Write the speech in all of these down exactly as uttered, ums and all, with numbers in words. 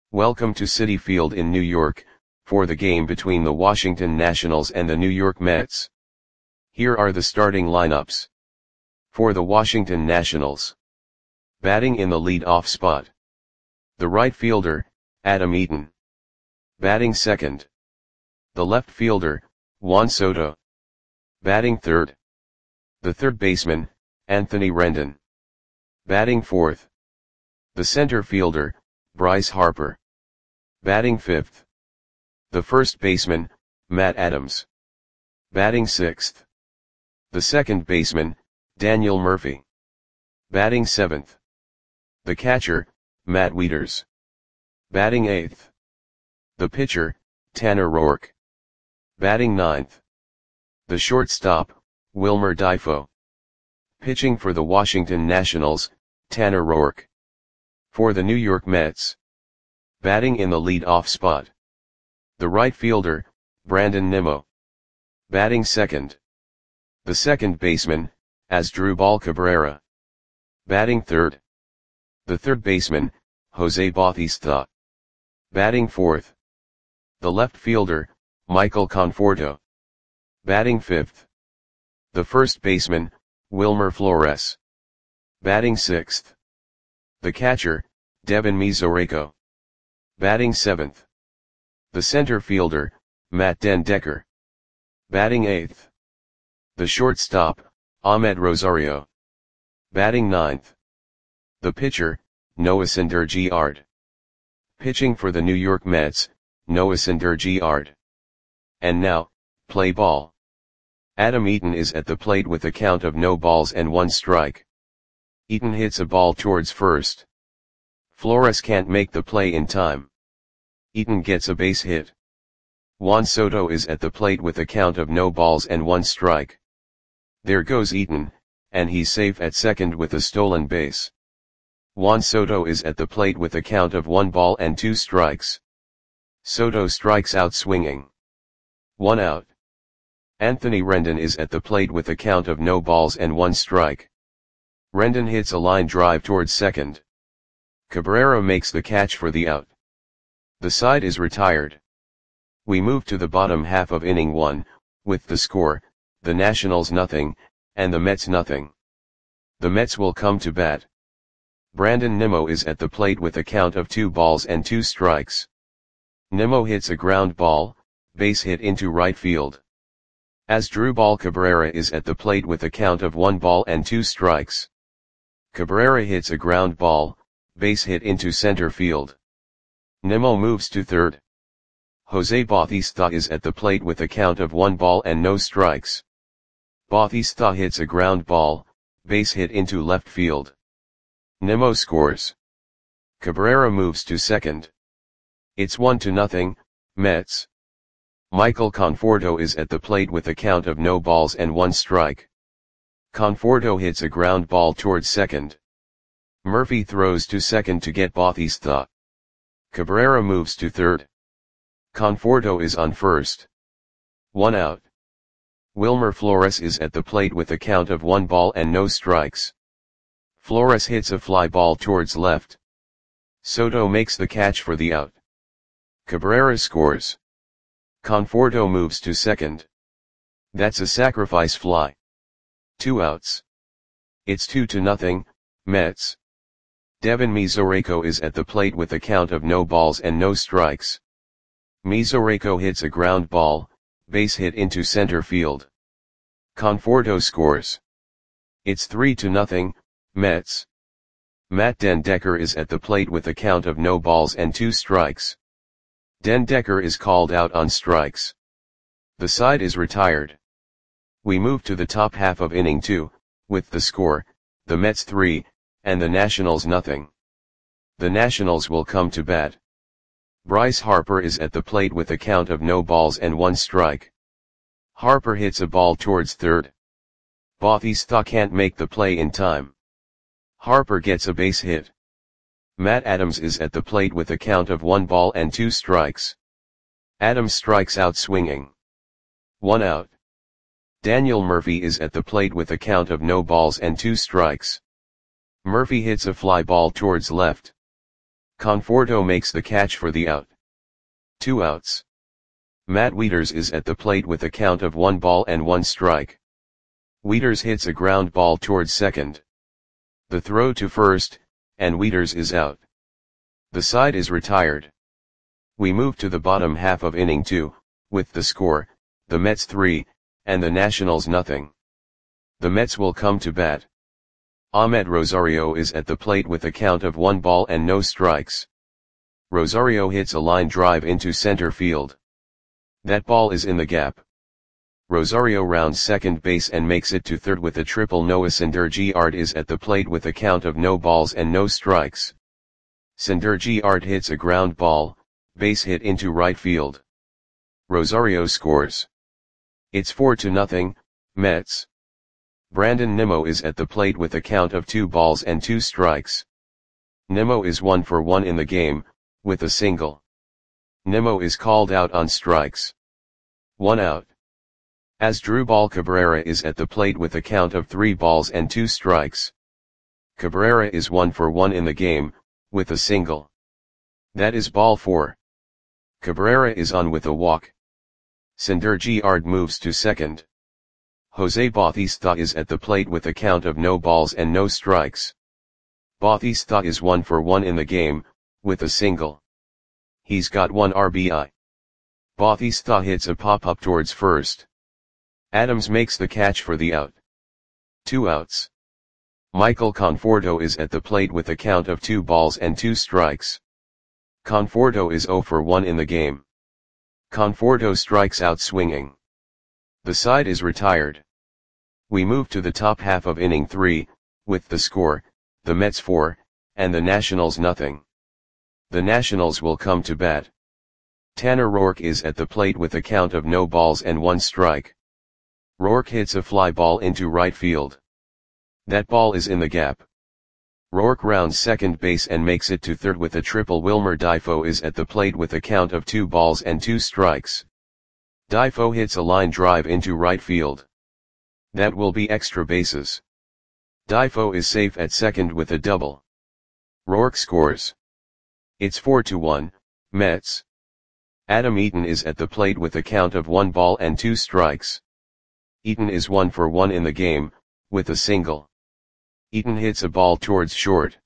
Welcome to Citi Field in New York, for the game between the Washington Nationals and the New York Mets. Here are the starting lineups. For the Washington Nationals. Batting in the lead-off spot. The right fielder, Adam Eaton. Batting second. The left fielder, Juan Soto. Batting third. The third baseman, Anthony Rendon. Batting fourth. The center fielder, Bryce Harper. Batting fifth. The first baseman, Matt Adams. Batting sixth. The second baseman, Daniel Murphy. Batting seventh. The catcher, Matt Wieters. Batting eighth. The pitcher, Tanner Roark. Batting ninth. The shortstop, Wilmer Difo. Pitching for the Washington Nationals, Tanner Roark. For the New York Mets. Batting in the lead-off spot. The right fielder, Brandon Nimmo. Batting second. The second baseman, Asdrubal Cabrera. Batting third. The third baseman, Jose Bautista. Batting fourth. The left fielder, Michael Conforto. Batting fifth. The first baseman, Wilmer Flores. Batting sixth. The catcher, Devin Mesoraco. Batting seventh. The center fielder, Matt den Dekker. Batting eighth. The shortstop, Ahmed Rosario. Batting ninth. The pitcher, Noah Syndergaard. Pitching for the New York Mets, Noah Syndergaard. And now, play ball. Adam Eaton is at the plate with a count of no balls and one strike. Eaton hits a ball towards first. Flores can't make the play in time. Eaton gets a base hit. Juan Soto is at the plate with a count of no balls and one strike. There goes Eaton, and he's safe at second with a stolen base. Juan Soto is at the plate with a count of one ball and two strikes. Soto strikes out swinging. One out. Anthony Rendon is at the plate with a count of no balls and one strike. Rendon hits a line drive towards second. Cabrera makes the catch for the out. The side is retired. We move to the bottom half of inning one, with the score, the Nationals nothing, and the Mets nothing. The Mets will come to bat. Brandon Nimmo is at the plate with a count of two balls and two strikes. Nimmo hits a ground ball, base hit into right field. Asdrubal Cabrera is at the plate with a count of one ball and two strikes. Cabrera hits a ground ball, base hit into center field. Nimmo moves to third. Jose Bautista is at the plate with a count of one ball and no strikes. Bautista hits a ground ball, base hit into left field. Nimmo scores. Cabrera moves to second. It's one to nothing, Mets. Michael Conforto is at the plate with a count of no balls and one strike. Conforto hits a ground ball towards second. Murphy throws to second to get Bautista. Cabrera moves to third. Conforto is on first. One out. Wilmer Flores is at the plate with a count of one ball and no strikes. Flores hits a fly ball towards left. Soto makes the catch for the out. Cabrera scores. Conforto moves to second. That's a sacrifice fly. Two outs. It's two to nothing, Mets. Devin Mesoraco is at the plate with a count of no balls and no strikes. Mesoraco hits a ground ball, base hit into center field. Conforto scores. It's three to nothing, Mets. Matt den Dekker is at the plate with a count of no balls and two strikes. Den Dekker is called out on strikes. The side is retired. We move to the top half of inning two, with the score, the Mets three, and the Nationals nothing. The Nationals will come to bat. Bryce Harper is at the plate with a count of no balls and one strike. Harper hits a ball towards third. Bautista can't make the play in time. Harper gets a base hit. Matt Adams is at the plate with a count of one ball and two strikes. Adams strikes out swinging. One out. Daniel Murphy is at the plate with a count of no balls and two strikes. Murphy hits a fly ball towards left. Conforto makes the catch for the out. Two outs. Matt Wieters is at the plate with a count of one ball and one strike. Wieters hits a ground ball towards second. The throw to first, and Wieters is out. The side is retired. We move to the bottom half of inning two, with the score, the Mets three, and the Nationals nothing. The Mets will come to bat. Ahmed Rosario is at the plate with a count of one ball and no strikes. Rosario hits a line drive into center field. That ball is in the gap. Rosario rounds second base and makes it to third with a triple. Noah Syndergaard is at the plate with a count of no balls and no strikes. Syndergaard hits a ground ball, base hit into right field. Rosario scores. It's four to nothing, Mets. Brandon Nimmo is at the plate with a count of two balls and two strikes. Nimmo is one for one in the game, with a single. Nimmo is called out on strikes. One out. Asdrubal Cabrera is at the plate with a count of three balls and two strikes. Cabrera is one for one in the game, with a single. That is ball four. Cabrera is on with a walk. Syndergaard moves to second. Jose Bautista is at the plate with a count of no balls and no strikes. Bautista is one for one in the game, with a single. He's got one R B I. Bautista hits a pop-up towards first. Adams makes the catch for the out. Two outs. Michael Conforto is at the plate with a count of two balls and two strikes. Conforto is zero for one in the game. Conforto strikes out swinging. The side is retired. We move to the top half of inning three, with the score, the Mets four, and the Nationals nothing. The Nationals will come to bat. Tanner Roark is at the plate with a count of no balls and one strike. Roark hits a fly ball into right field. That ball is in the gap. Roark rounds second base and makes it to third with a triple. Wilmer Difo is at the plate with a count of two balls and two strikes. Difo hits a line drive into right field. That will be extra bases. Difo is safe at second with a double. Roark scores. It's four to one, Mets. Adam Eaton is at the plate with a count of one ball and two strikes. Eaton is one for one in the game, with a single. Eaton hits a ball towards short.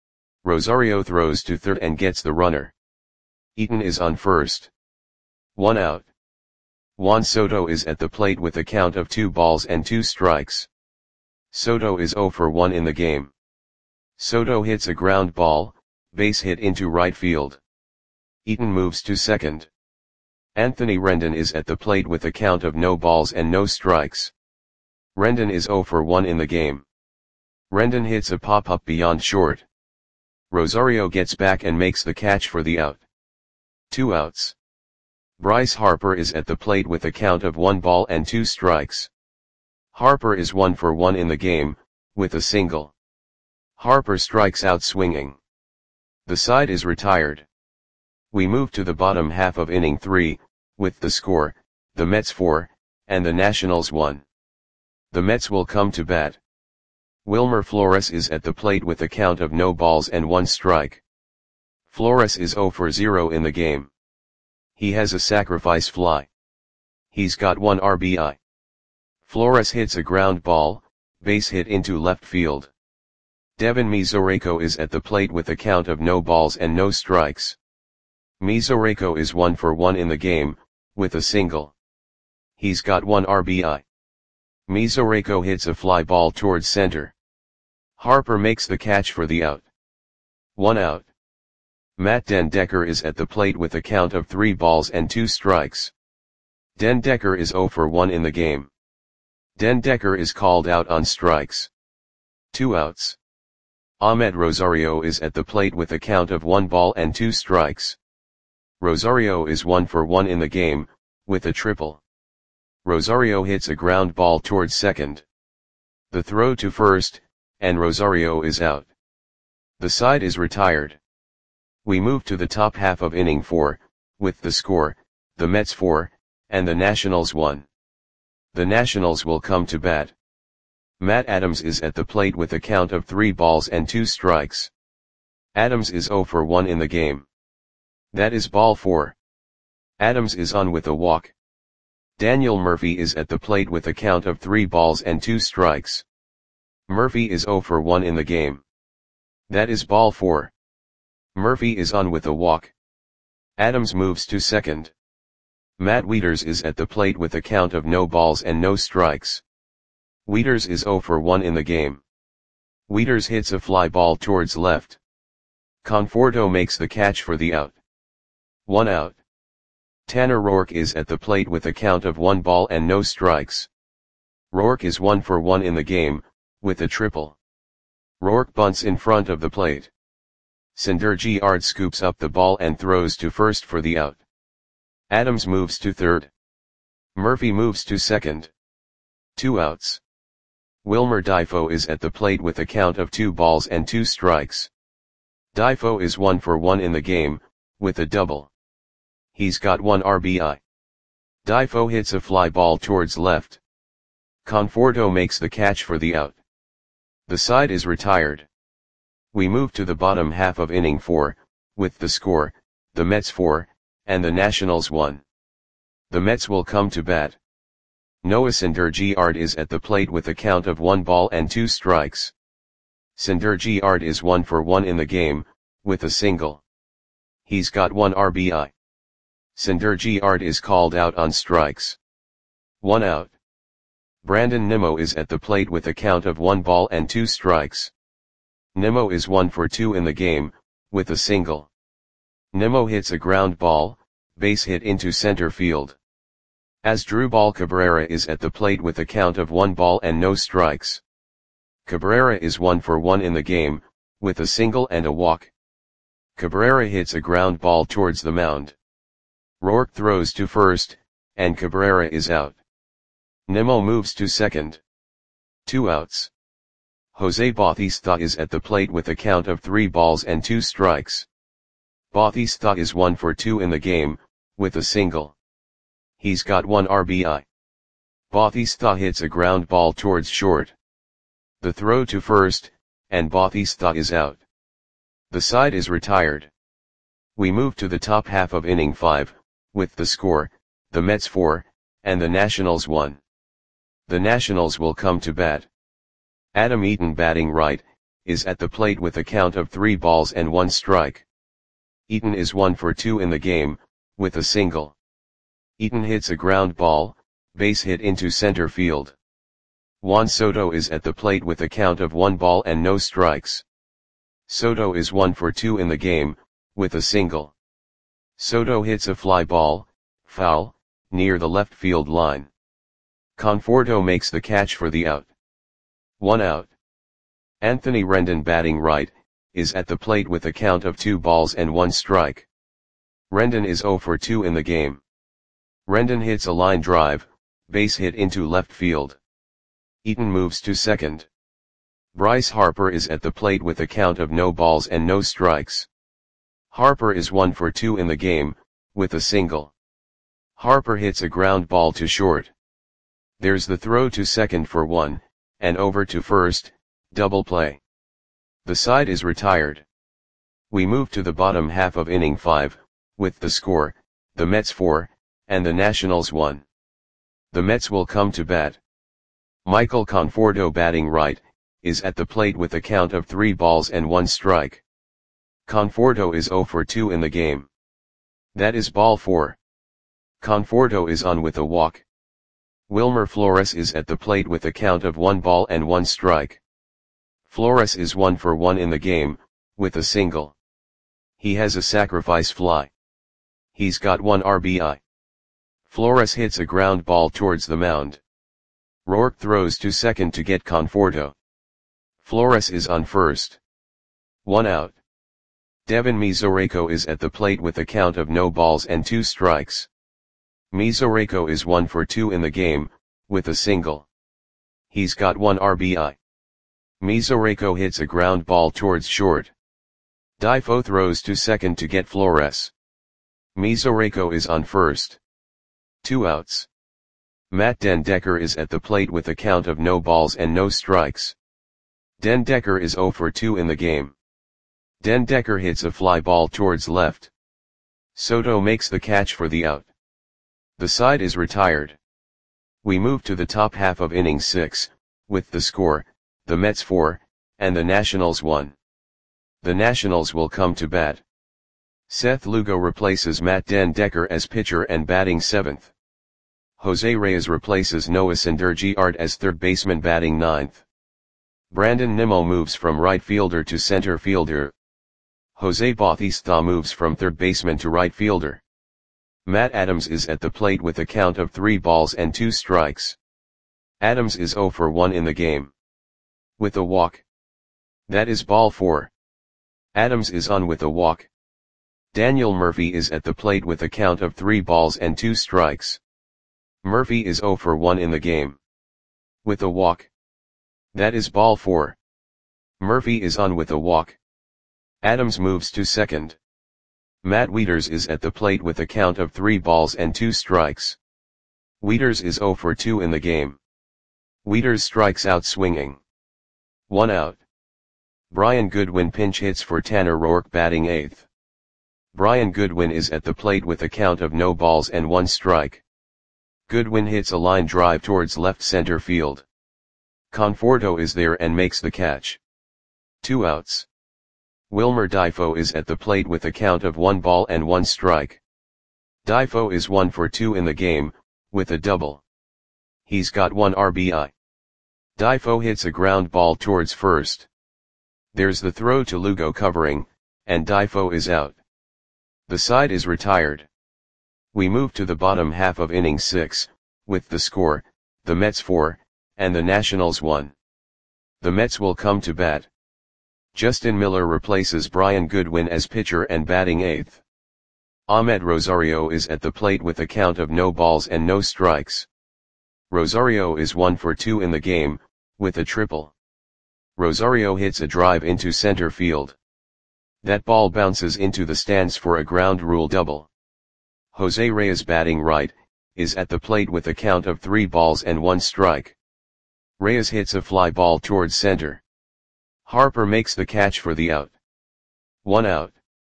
Rosario throws to third and gets the runner. Eaton is on first. One out. Juan Soto is at the plate with a count of two balls and two strikes. Soto is zero for one in the game. Soto hits a ground ball, base hit into right field. Eaton moves to second. Anthony Rendon is at the plate with a count of no balls and no strikes. Rendon is zero for one in the game. Rendon hits a pop-up beyond short. Rosario gets back and makes the catch for the out. Two outs. Bryce Harper is at the plate with a count of one ball and two strikes. Harper is one for one in the game, with a single. Harper strikes out swinging. The side is retired. We move to the bottom half of inning three, with the score, the Mets four, and the Nationals one. The Mets will come to bat. Wilmer Flores is at the plate with a count of no balls and one strike. Flores is zero for zero in the game. He has a sacrifice fly. He's got one R B I. Flores hits a ground ball, base hit into left field. Devin Mesoraco is at the plate with a count of no balls and no strikes. Mesoraco is one for one in the game, with a single. He's got one R B I. Mesoraco hits a fly ball towards center. Harper makes the catch for the out. One out. Matt Den Decker is at the plate with a count of three balls and two strikes. Den Decker is zero for one in the game. Den Decker is called out on strikes. Two outs. Ahmed Rosario is at the plate with a count of one ball and two strikes. Rosario is one for one in the game, with a triple. Rosario hits a ground ball towards second. The throw to first, and Rosario is out. The side is retired. We move to the top half of inning four, with the score, the Mets four, and the Nationals one. The Nationals will come to bat. Matt Adams is at the plate with a count of three balls and two strikes. Adams is zero for one in the game. That is ball four. Adams is on with a walk. Daniel Murphy is at the plate with a count of three balls and two strikes. Murphy is zero for one in the game. That is ball four. Murphy is on with a walk. Adams moves to second. Matt Wieters is at the plate with a count of no balls and no strikes. Wieters is zero for one in the game. Wieters hits a fly ball towards left. Conforto makes the catch for the out. One out. Tanner Roark is at the plate with a count of one ball and no strikes. Roark is one for one in the game, with a triple. Roark bunts in front of the plate. Sindar Giard scoops up the ball and throws to first for the out. Adams moves to third. Murphy moves to second. Two outs. Wilmer Difo is at the plate with a count of two balls and two strikes. Difo is one for one in the game, with a double. He's got one R B I. Difo hits a fly ball towards left. Conforto makes the catch for the out. The side is retired. We move to the bottom half of inning four, with the score, the Mets four, and the Nationals one. The Mets will come to bat. Noah Syndergaard is at the plate with a count of one ball and two strikes. Syndergaard is one for one in the game, with a single. He's got one R B I. Syndergaard is called out on strikes. One out. Brandon Nimmo is at the plate with a count of one ball and two strikes. Nimmo is one for two in the game, with a single. Nimmo hits a ground ball, base hit into center field. Asdrubal Cabrera is at the plate with a count of one ball and no strikes. Cabrera is one for one in the game, with a single and a walk. Cabrera hits a ground ball towards the mound. Roark throws to first, and Cabrera is out. Nimmo moves to second. Two outs. Jose Bautista is at the plate with a count of three balls and two strikes. Bautista is one for two in the game, with a single. He's got one R B I. Bautista hits a ground ball towards short. The throw to first, and Bautista is out. The side is retired. We move to the top half of inning five, with the score, the Mets four, and the Nationals one. The Nationals will come to bat. Adam Eaton, batting right, is at the plate with a count of three balls and one strike. Eaton is one for two in the game, with a single. Eaton hits a ground ball, base hit into center field. Juan Soto is at the plate with a count of one ball and no strikes. Soto is one for two in the game, with a single. Soto hits a fly ball, foul, near the left field line. Conforto makes the catch for the out. One out. Anthony Rendon, batting right, is at the plate with a count of two balls and one strike. Rendon is zero for two in the game. Rendon hits a line drive, base hit into left field. Eaton moves to second. Bryce Harper is at the plate with a count of no balls and no strikes. Harper is one for two in the game, with a single. Harper hits a ground ball to short. There's the throw to second for one, and over to first, double play. The side is retired. We move to the bottom half of inning five, with the score, the Mets four, and the Nationals one. The Mets will come to bat. Michael Conforto, batting right, is at the plate with a count of three balls and one strike. Conforto is zero for two in the game. That is ball four. Conforto is on with a walk. Wilmer Flores is at the plate with a count of one ball and one strike. Flores is one for one in the game, with a single. He has a sacrifice fly. He's got one R B I. Flores hits a ground ball towards the mound. Roark throws to second to get Conforto. Flores is on first. One out. Devin Mesoraco is at the plate with a count of no balls and two strikes. Mesoraco is one for two in the game, with a single. He's got one R B I. Mesoraco hits a ground ball towards short. Difo throws to second to get Flores. Mesoraco is on first. Two outs. Matt Den Decker is at the plate with a count of no balls and no strikes. Den Decker is zero for two in the game. Den Decker hits a fly ball towards left. Soto makes the catch for the out. The side is retired. We move to the top half of inning six, with the score, the Mets four, and the Nationals one. The Nationals will come to bat. Seth Lugo replaces Matt Den Decker as pitcher and batting seventh. Jose Reyes replaces Noah Syndergaard as third baseman batting ninth. Brandon Nimmo moves from right fielder to center fielder. Jose Bautista moves from third baseman to right fielder. Matt Adams is at the plate with a count of three balls and two strikes. Adams is zero for one in the game. With a walk. That is ball four. Adams is on with a walk. Daniel Murphy is at the plate with a count of three balls and two strikes. Murphy is zero for one in the game. With a walk. That is ball four. Murphy is on with a walk. Adams moves to second. Matt Wieters is at the plate with a count of three balls and two strikes. Wieters is zero for two in the game. Wieters strikes out swinging. One out. Brian Goodwin pinch hits for Tanner Roark batting eighth. Brian Goodwin is at the plate with a count of no balls and one strike. Goodwin hits a line drive towards left center field. Conforto is there and makes the catch. Two outs. Wilmer Difo is at the plate with a count of one ball and one strike. Difo is one for two in the game, with a double. He's got one R B I. Difo hits a ground ball towards first. There's the throw to Lugo covering, and Difo is out. The side is retired. We move to the bottom half of inning six, with the score, the Mets four, and the Nationals one. The Mets will come to bat. Justin Miller replaces Brian Goodwin as pitcher and batting eighth. Ahmed Rosario is at the plate with a count of no balls and no strikes. Rosario is one for two in the game, with a triple. Rosario hits a drive into center field. That ball bounces into the stands for a ground rule double. Jose Reyes batting right, is at the plate with a count of three balls and one strike. Reyes hits a fly ball towards center. Harper makes the catch for the out. One out.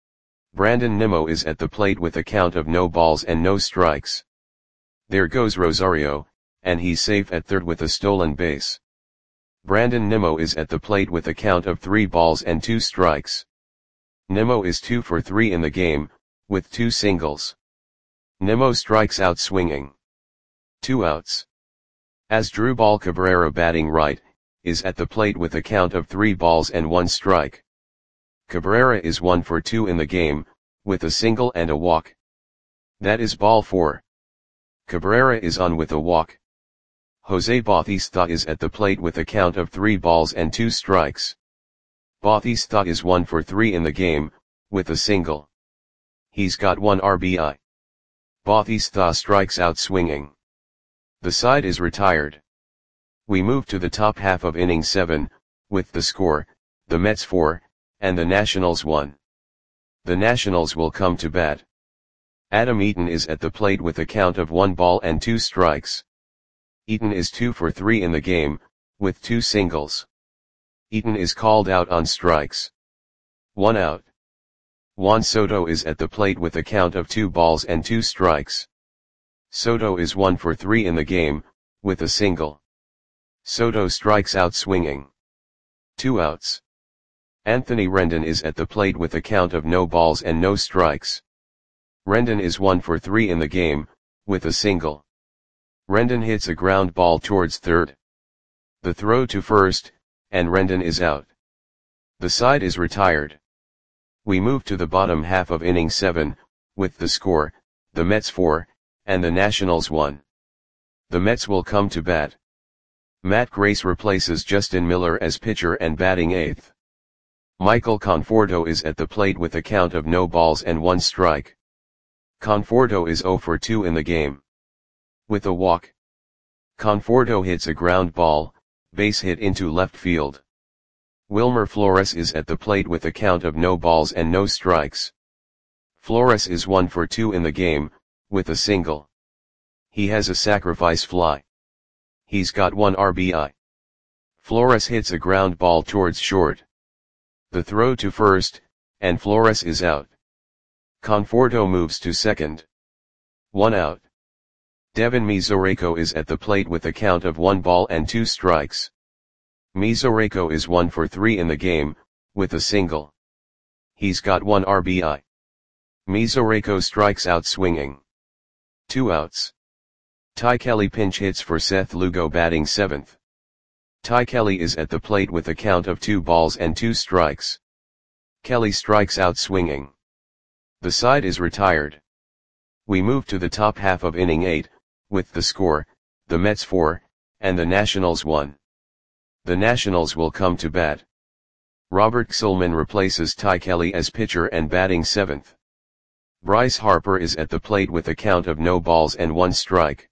Brandon Nimmo is at the plate with a count of no balls and no strikes. There goes Rosario, and he's safe at third with a stolen base. Brandon Nimmo is at the plate with a count of three balls and two strikes. Nimmo is two for three in the game, with two singles. Nimmo strikes out swinging. Two outs. Asdrubal Cabrera batting right, is at the plate with a count of three balls and one strike. Cabrera is one for two in the game, with a single and a walk. That is ball four. Cabrera is on with a walk. Jose Bautista is at the plate with a count of three balls and two strikes. Bautista is one for three in the game, with a single. He's got one R B I. Bautista strikes out swinging. The side is retired. We move to the top half of inning seven, with the score, the Mets four, and the Nationals one. The Nationals will come to bat. Adam Eaton is at the plate with a count of one ball and two strikes. Eaton is two for three in the game, with two singles. Eaton is called out on strikes. One out. Juan Soto is at the plate with a count of two balls and two strikes. Soto is one for three in the game, with a single. Soto strikes out swinging. Two outs. Anthony Rendon is at the plate with a count of no balls and no strikes. Rendon is one for three in the game, with a single. Rendon hits a ground ball towards third. The throw to first, and Rendon is out. The side is retired. We move to the bottom half of inning seven, with the score, the Mets four, and the Nationals one. The Mets will come to bat. Matt Grace replaces Justin Miller as pitcher and batting eighth. Michael Conforto is at the plate with a count of no balls and one strike. Conforto is zero for two in the game. With a walk. Conforto hits a ground ball, base hit into left field. Wilmer Flores is at the plate with a count of no balls and no strikes. Flores is one for two in the game, with a single. He has a sacrifice fly. He's got one R B I. Flores hits a ground ball towards short. The throw to first, and Flores is out. Conforto moves to second. One out. Devin Mesoraco is at the plate with a count of one ball and two strikes. Mesoraco is one for three in the game, with a single. He's got one R B I. Mesoraco strikes out swinging. Two outs. Ty Kelly pinch hits for Seth Lugo batting seventh. Ty Kelly is at the plate with a count of two balls and two strikes. Kelly strikes out swinging. The side is retired. We move to the top half of inning eight, with the score, the Mets four, and the Nationals one. The Nationals will come to bat. Robert Gsellman replaces Ty Kelly as pitcher and batting seventh. Bryce Harper is at the plate with a count of no balls and one strike.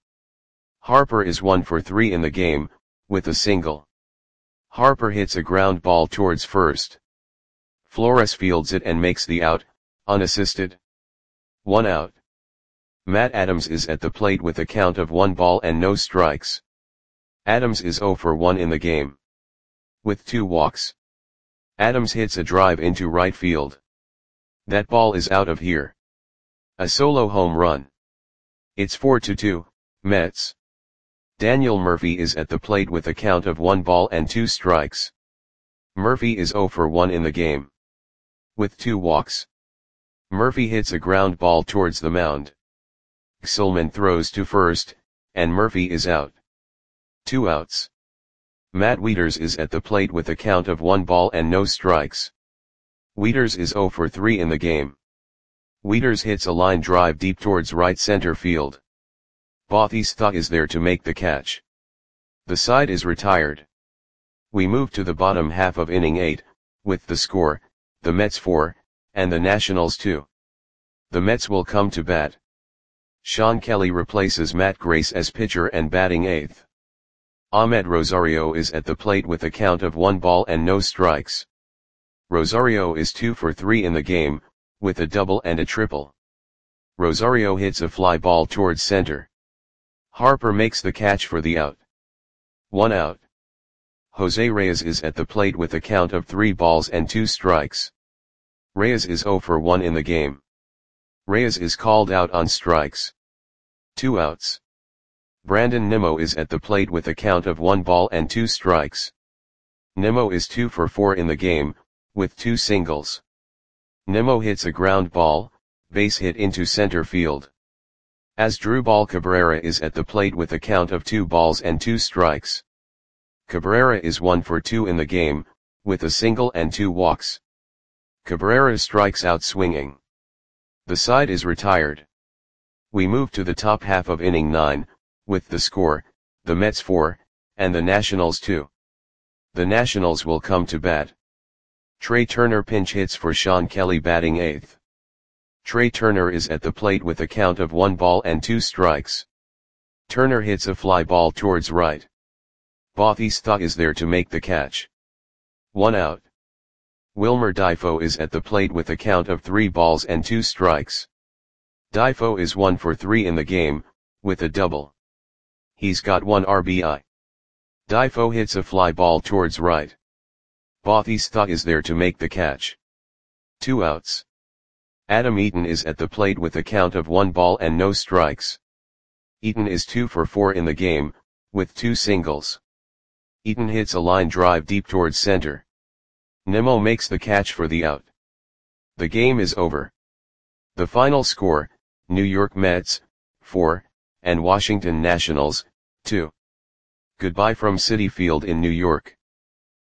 Harper is one for three in the game, with a single. Harper hits a ground ball towards first. Flores fields it and makes the out, unassisted. One out. Matt Adams is at the plate with a count of one ball and no strikes. Adams is zero for one in the game, with two walks. Adams hits a drive into right field. That ball is out of here. A solo home run. It's four to two, Mets. Daniel Murphy is at the plate with a count of one ball and two strikes. Murphy is zero for one in the game, with two walks. Murphy hits a ground ball towards the mound. Gsellman throws to first, and Murphy is out. Two outs. Matt Wieters is at the plate with a count of one ball and no strikes. Wieters is zero for three in the game. Wieters hits a line drive deep towards right center field. Bautista is there to make the catch. The side is retired. We move to the bottom half of inning eight, with the score, the Mets four, and the Nationals two. The Mets will come to bat. Sean Kelly replaces Matt Grace as pitcher and batting eighth. Ahmed Rosario is at the plate with a count of one ball and no strikes. Rosario is two for three in the game, with a double and a triple. Rosario hits a fly ball towards center. Harper makes the catch for the out. One out. Jose Reyes is at the plate with a count of three balls and two strikes. Reyes is zero for one in the game. Reyes is called out on strikes. Two outs. Brandon Nimmo is at the plate with a count of one ball and two strikes. Nimmo is two for four in the game, with two singles. Nimmo hits a ground ball, base hit into center field. Asdrubal Cabrera is at the plate with a count of two balls and two strikes. Cabrera is one for two in the game, with a single and two walks. Cabrera strikes out swinging. The side is retired. We move to the top half of inning nine, with the score, the Mets four, and the Nationals two. The Nationals will come to bat. Trey Turner pinch hits for Sean Kelly batting eighth. Trey Turner is at the plate with a count of one ball and two strikes. Turner hits a fly ball towards right. Bautista is there to make the catch. One out. Wilmer Difo is at the plate with a count of three balls and two strikes. Difo is one for three in the game, with a double. He's got one R B I. Difo hits a fly ball towards right. Bautista is there to make the catch. Two outs. Adam Eaton is at the plate with a count of one ball and no strikes. Eaton is two for four in the game, with two singles. Eaton hits a line drive deep towards center. Nimmo makes the catch for the out. The game is over. The final score, New York Mets, four, and Washington Nationals, two. Goodbye from Citi Field in New York.